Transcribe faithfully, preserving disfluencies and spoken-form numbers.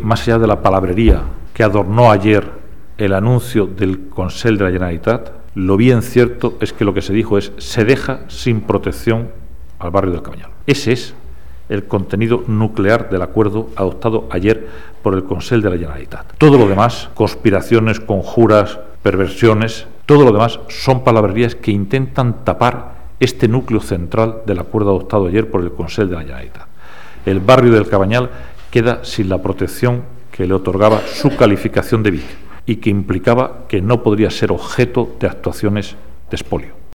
más allá de la palabrería que adornó ayer el anuncio del Consell de la Generalitat, lo bien cierto es que lo que se dijo es: se deja sin protección al barrio del Cabanyal. Ese es el contenido nuclear del acuerdo adoptado ayer por el Consell de la Generalitat. Todo lo demás, conspiraciones, conjuras, perversiones, todo lo demás son palabrerías que intentan tapar este núcleo central del acuerdo adoptado ayer por el Consell de la Generalitat. El barrio del Cabanyal queda sin la protección que le otorgaba su calificación de B I C y que implicaba que no podría ser objeto de actuaciones de expolio.